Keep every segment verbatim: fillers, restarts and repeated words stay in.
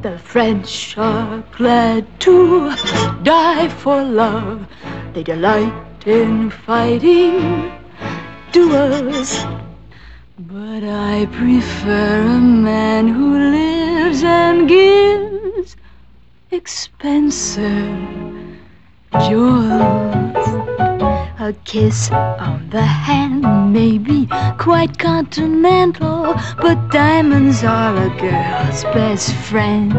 The French are glad to die for love. They delight in fighting duels. But I prefer a man who lives and gives expensive jewels. A kiss on the hand may be quite continental, but diamonds are a girl's best friend.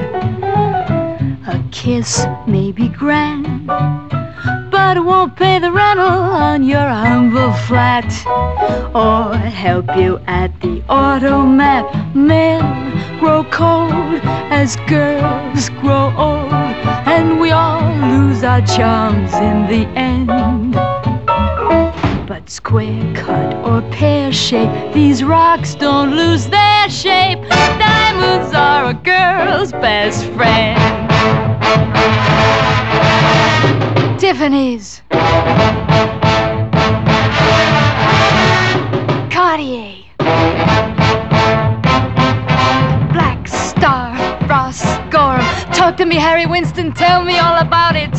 A kiss may be grand, but it won't pay the rental on your humble flat, or help you at the automat. Men grow cold as girls grow old, and we all lose our charms in the end. But square cut or pear shape, these rocks don't lose their shape. Diamonds are a girl's best friend. Tiffany's, Cartier, Black Star, Ross Gorham. Talk to me, Harry Winston, tell me all about it.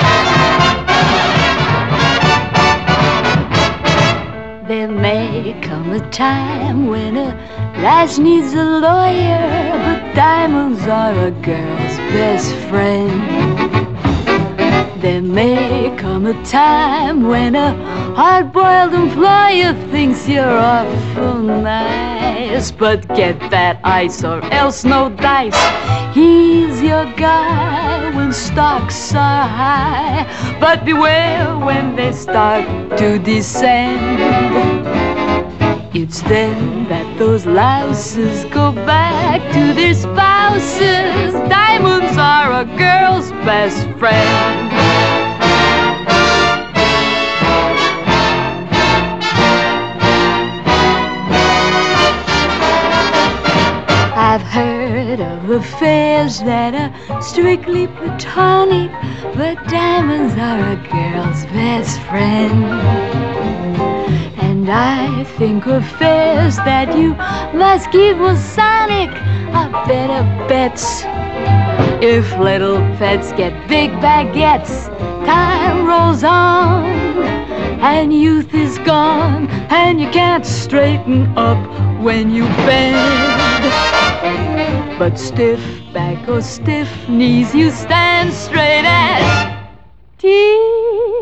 There may come a time when a lass needs a lawyer, but diamonds are a girl's best friend. There may come a time when a hard-boiled employer thinks you're awful nice, but get that ice or else no dice. He's your guy when stocks are high, but beware when they start to descend. It's then that those louses go back to their spouses. Diamonds are a girl's best friend. I've heard of affairs that are strictly platonic, but diamonds are a girl's best friend. And I think affairs that you must keep Masonic are better bets. If little pets get big baguettes, time rolls on, and youth is gone, and you can't straighten up when you bend. But stiff back or stiff knees, you stand straight as Tiffany.